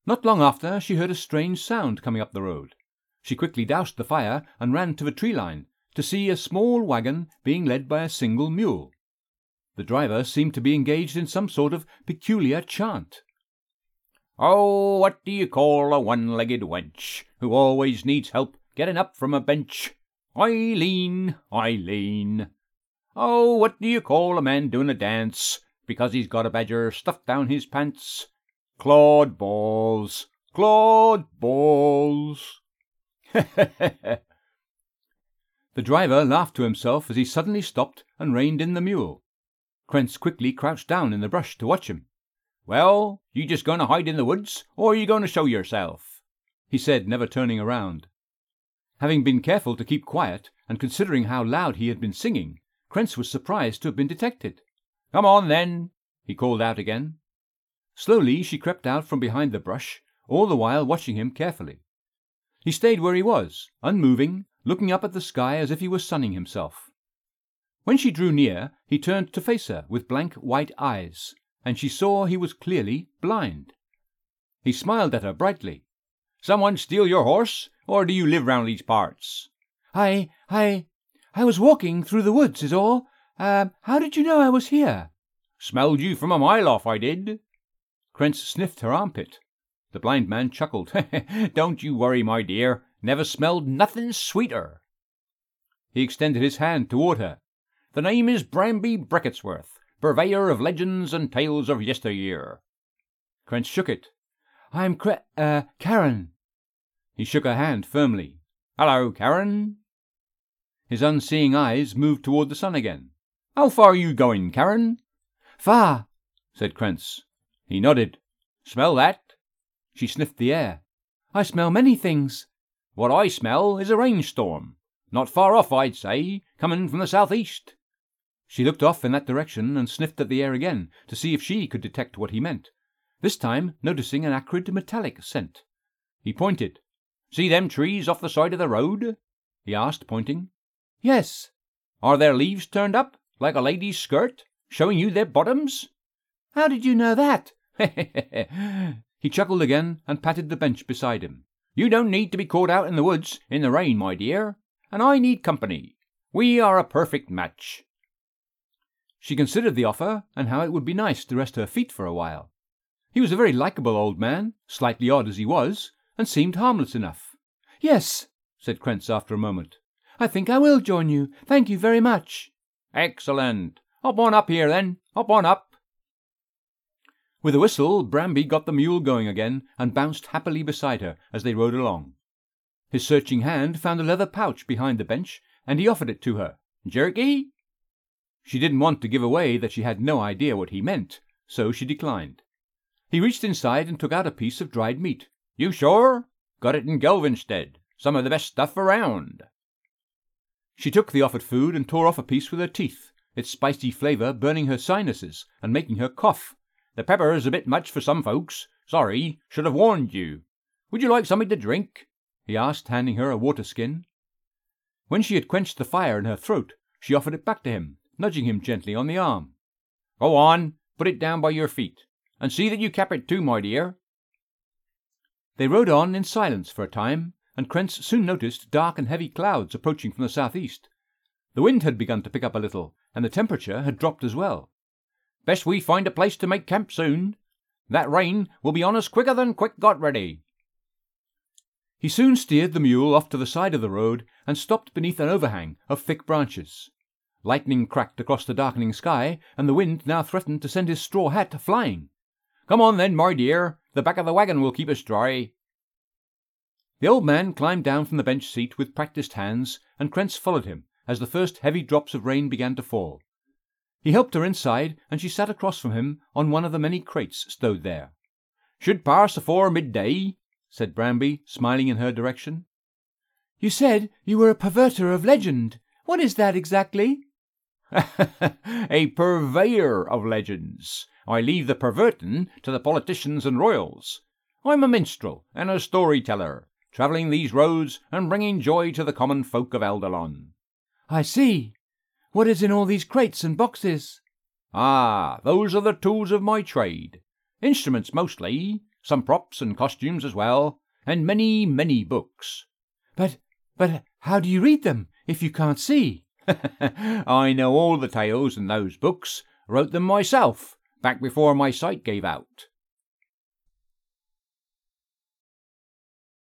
Not long after, she heard a strange sound coming up the road. She quickly doused the fire and ran to the tree line to see a small wagon being led by a single mule. The driver seemed to be engaged in some sort of peculiar chant. "Oh, what do you call a one-legged wench who always needs help getting up from a bench? Eileen, Eileen. Oh, what do you call a man doing a dance because he's got a badger stuffed down his pants? Claude balls, Claude balls." The driver laughed to himself as he suddenly stopped and reined in the mule. Krentz quickly crouched down in the brush to watch him. "Well, you just going to hide in the woods, or are you going to show yourself?" he said, never turning around. Having been careful to keep quiet, and considering how loud he had been singing, Krentz was surprised to have been detected. "Come on, then," he called out again. Slowly she crept out from behind the brush, all the while watching him carefully. He stayed where he was, unmoving, looking up at the sky as if he was sunning himself. When she drew near, he turned to face her with blank white eyes, and she saw he was clearly blind. He smiled at her brightly. "Someone steal your horse, or do you live round these parts?" I was walking through the woods is all. How did you know I was here?" "Smelled you from a mile off, I did." Krentz sniffed her armpit. The blind man chuckled. "Don't you worry, my dear. Never smelled nothing sweeter." He extended his hand toward her. "The name is Bramby Bricketsworth, purveyor of legends and tales of yesteryear." Krentz shook it. "I'm Karen." He shook her hand firmly. "Hello, Karen." His unseeing eyes moved toward the sun again. "How far are you going, Karen?" "Far," said Krentz. He nodded. "Smell that?" She sniffed the air. "I smell many things." "What I smell is a rainstorm. Not far off, I'd say, coming from the southeast." She looked off in that direction and sniffed at the air again to see if she could detect what he meant, this time noticing an acrid metallic scent. He pointed. "See them trees off the side of the road?" he asked, pointing. "Yes." "Are their leaves turned up, like a lady's skirt, showing you their bottoms?" "How did you know that?" He chuckled again and patted the bench beside him. "You don't need to be caught out in the woods in the rain, my dear, and I need company. We are a perfect match." She considered the offer and how it would be nice to rest her feet for a while. He was a very likable old man, slightly odd as he was, and seemed harmless enough. "Yes," said Krentz after a moment. "I think I will join you. Thank you very much." "Excellent. Hop on up here, then. Hop on up." With a whistle, Bramby got the mule going again and bounced happily beside her as they rode along. His searching hand found a leather pouch behind the bench, and he offered it to her. "Jerky?" She didn't want to give away that she had no idea what he meant, so she declined. He reached inside and took out a piece of dried meat. "You sure? Got it in Gelvenstead. Some of the best stuff around." She took the offered food and tore off a piece with her teeth, its spicy flavor burning her sinuses and making her cough. "The pepper's a bit much for some folks. Sorry, should have warned you. Would you like something to drink?" he asked, handing her a water skin. When she had quenched the fire in her throat, she offered it back to him, nudging him gently on the arm. "Go on, put it down by your feet, and see that you cap it too, my dear." They rode on in silence for a time, and Krentz soon noticed dark and heavy clouds approaching from the southeast. The wind had begun to pick up a little, and the temperature had dropped as well. "Best we find a place to make camp soon. That rain will be on us quicker than quick got ready." He soon steered the mule off to the side of the road and stopped beneath an overhang of thick branches. Lightning cracked across the darkening sky, and the wind now threatened to send his straw hat flying. "Come on then, my dear. The back of the wagon will keep us dry." The old man climbed down from the bench seat with practised hands, and Krentz followed him as the first heavy drops of rain began to fall. He helped her inside, and she sat across from him on one of the many crates stowed there. "Should pass afore midday," said Bramby, smiling in her direction. "You said you were a perverter of legend. What is that exactly?" "A purveyor of legends. I leave the pervertin' to the politicians and royals. I'm a minstrel and a storyteller, travelling these roads and bringing joy to the common folk of Eldelon." "I see. What is in all these crates and boxes?" "Ah, those are the tools of my trade. Instruments mostly. some props and costumes as well, and many, many books. But how do you read them if you can't see? I know all the tales in those books, wrote them myself, back before my sight gave out.